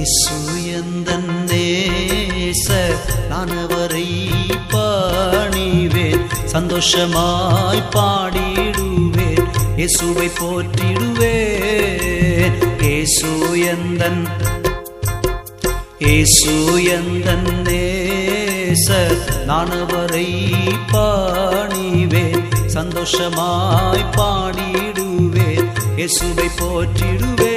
இயேசு எந்தன் நேசர், நான் அவரை பணிவேன், சந்தோஷமாய் பாடிடுவேன், இயேசுவை போற்றிடுவேன். இயேசு எந்தன் நேசர், நான் அவரை பணிவேன், சந்தோஷமாய் பாடிடுவேன், இயேசுவை போற்றிடுவேன்.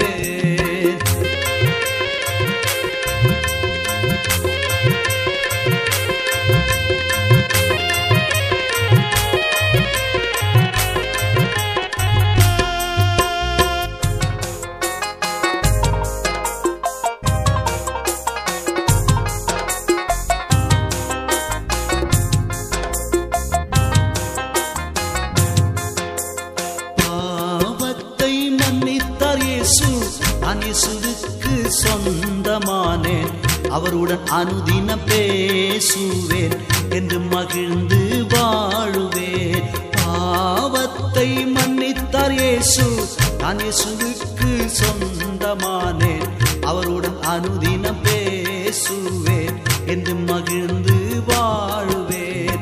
நான் இயேசுவுக்கு சொந்தமானேன், அவருடன் அனுதினம் பேசுவேன், என்று மகிழ்ந்து வாழுவேன். பாவத்தை மன்னித்தார் இயேசு, நான் இயேசுவுக்கு சொந்தமானேன், அவருடன் அனுதினம் பேசுவேன், என்று மகிழ்ந்து வாழுவேன்.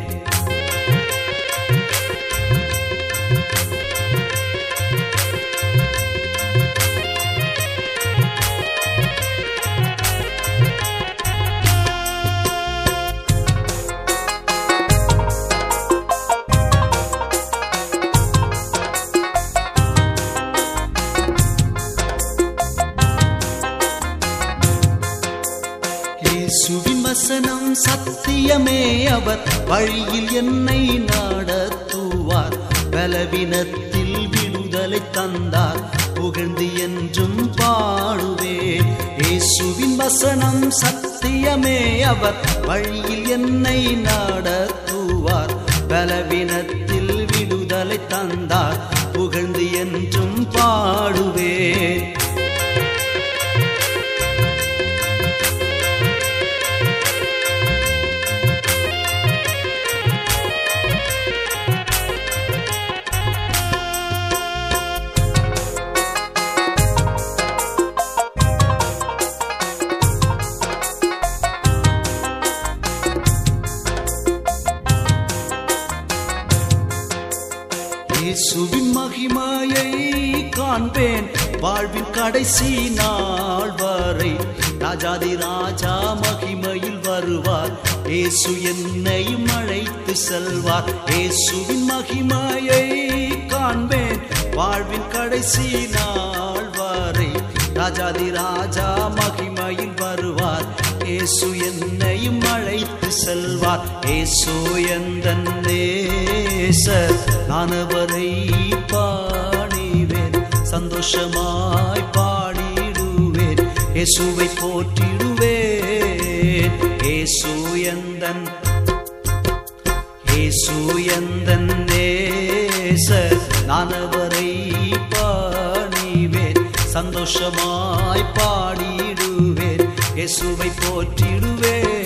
இயேசுவின் வசனம் சத்தியமே, அவர் வழியில் என்னை நடத்துவார், பலவீனத்தில் விடுதலை தந்தார், புகழ்ந்து என்றும் பாடுவேன். இயேசுவின் வசனம் சத்தியமே, அவர் வழியில் என்னை நடத்துவார், பலவீனத்தில் விடுதலை தந்தார், புகழ்ந்து என்றும் பாடுவேன். இயேசுவின் மகிமையை காண்பேன், வாழ்வின் கடைசி நாள் வரை, ராஜாதி ராஜா மகிமையில் வருவார், இயேசு என்னையும் அழைத்து செல்வார். இயேசுவின் மகிமையை காண்பேன், வாழ்வின் கடைசி நாள் வரை, ராஜாதி ராஜா மகிமையில் வருவார், இயேசு என்னையும் அழைத்து செல்வார். இயேசு எந்தன் நேசர், நான் அவரை பணிவேன், சந்தோஷமாய் பாடிடுவேன், இயேசுவை போற்றிடுவேன். இயேசு எந்தன் நேசர், நான் அவரை பணிவேன், சந்தோஷமாய் பாடிடுவேன், இயேசுவை போற்றிடுவேன்.